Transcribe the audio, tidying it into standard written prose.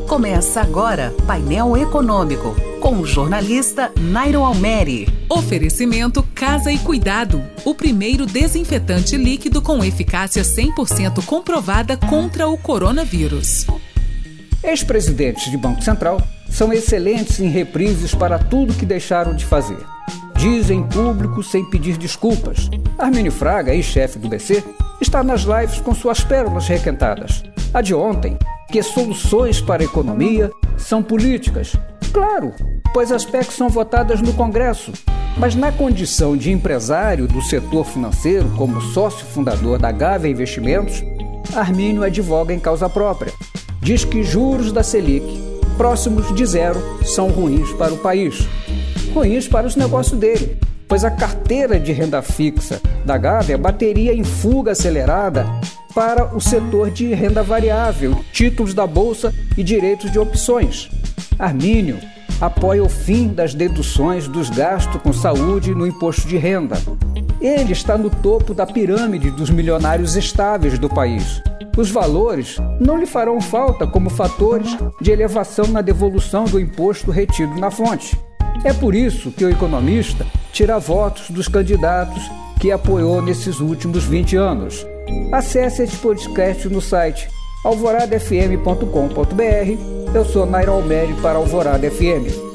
Começa agora Painel Econômico, com o jornalista Nairon Almeri. Oferecimento Casa e Cuidado, o primeiro desinfetante líquido com eficácia 100% comprovada contra o coronavírus. Ex-presidentes de Banco Central são excelentes em reprises para tudo que deixaram de fazer. Dizem em público sem pedir desculpas. Armínio Fraga, ex-chefe do BC, está nas lives com suas pérolas requentadas. A de ontem, que soluções para a economia são políticas. Claro, pois as PECs são votadas no Congresso, mas na condição de empresário do setor financeiro, como sócio fundador da Gávea Investimentos, Armínio advoga em causa própria. Diz que juros da Selic, próximos de zero, são ruins para o país. Ruins para os negócios dele, pois a carteira de renda fixa da Gávea bateria em fuga acelerada para o setor de renda variável, títulos da Bolsa e direitos de opções. Armínio apoia o fim das deduções dos gastos com saúde no imposto de renda. Ele está no topo da pirâmide dos milionários estáveis do país. Os valores não lhe farão falta como fatores de elevação na devolução do imposto retido na fonte. É por isso que o economista tira votos dos candidatos que apoiou nesses últimos 20 anos. Acesse este podcast no site alvoradafm.com.br. Eu sou Nairon Almeri para Alvorada FM.